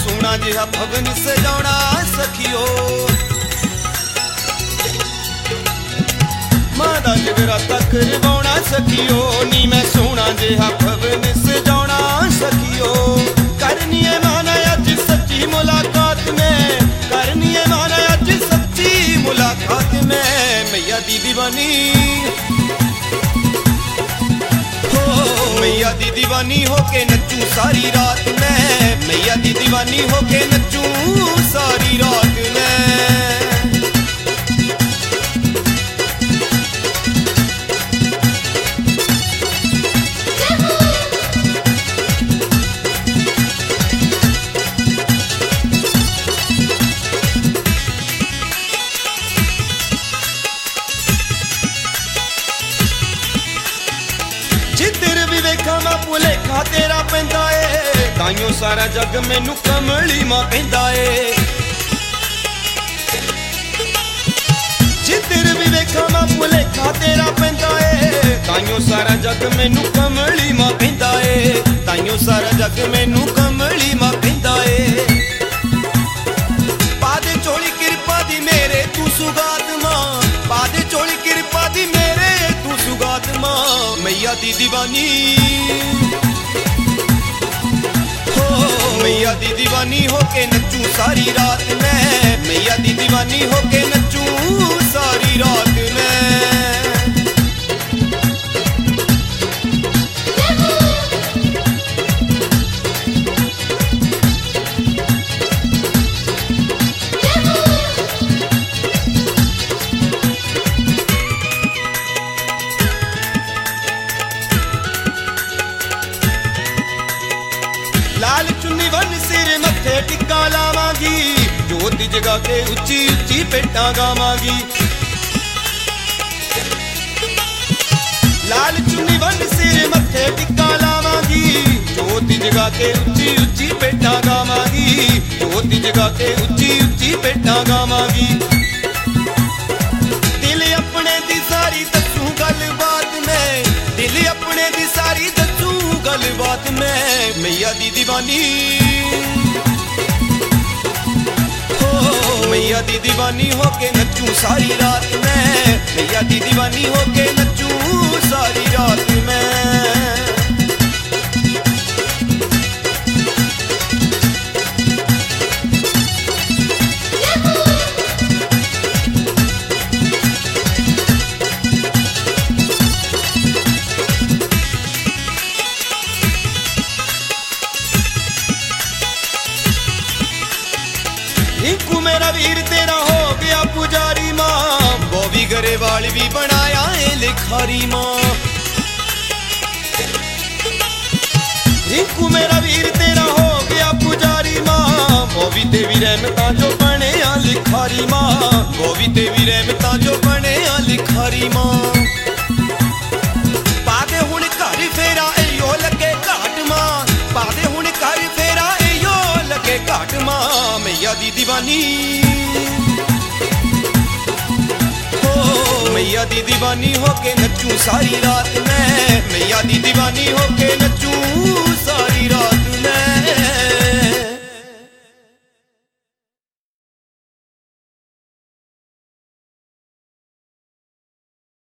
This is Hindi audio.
सोना जिहा भवन सजाउणा सखियो। मां दा जगराता करवाउणा सखियो नी मैं सोना जिहा भवन सजाउणा सखियो। करनी है माना अज सच्ची मुलाकात में, करनी है माना अज सच्ची मुलाकात में। मैया दी दीवानी मैया दी दीवानी होके नचूं सारी रात में, मैया दी दीवानी होके नचूं सारी रात में। जिधर भी वेखा मैं भुलेखा तेरा पैंदा ए, ताइयों सारा जग मैनू कमली मां कहंदा ए। जिधर भी वेखा मैं भुलेखा तेरा पैंदा ए, ताइयों सारा जग मैनू कमली मां कहंदा ए, ताइयों सारा जग मैनू कमली मां कहंदा ए। पादे चोली किरपा दी मेरे तू सुगात मां, पादे चोली किरपा दी मेरे तू सुगात मां। मैया दी दीवानी मैया दी दीवानी होके नचूं सारी रात में, मैया दी दीवानी होके नचूं सारी रात में। लाल चुन्नी वन सिर मथे टिक्का लावांगी, जोत जगा के उच्ची उच्ची पेटां गावांगी। लाल चुन्नी वन सिर मथे टिक्का लावांगी, जोत जगा के उच्ची उच्ची पेटां गावांगी, जोत जगा के उच्ची उच्ची पेटां गावांगी। दिल अपने दी सारी दसूं गलबात में, दिल अपने दी सारी दसूं गलबात में। मैया दी दीवानी मैया दी दीवानी होके नचूं सारी रात में, मैया दी दीवानी होके नचूं सारी रात में। रिंकू मेरा वीर तेरा हो गया पुजारी मां, बॉबी गरेवाल भी बनाया है लिखारी मां। रिंकू मेरा वीर तेरा हो गया पुजारी मां, बॉबी देवी रहमतां जो बने आ लिखारी मां, बॉबी देवी रहमतां जो बने आ लिखारी मां। पादे हुण घर फेरा एयो लगे घाट मां, पादे हुण घर फेरा एयो लगे घाट मां। मैया दी दीवानी मैया दी दीवानी होके नचूं सारी रात में, मैया दी दीवानी होके नचूं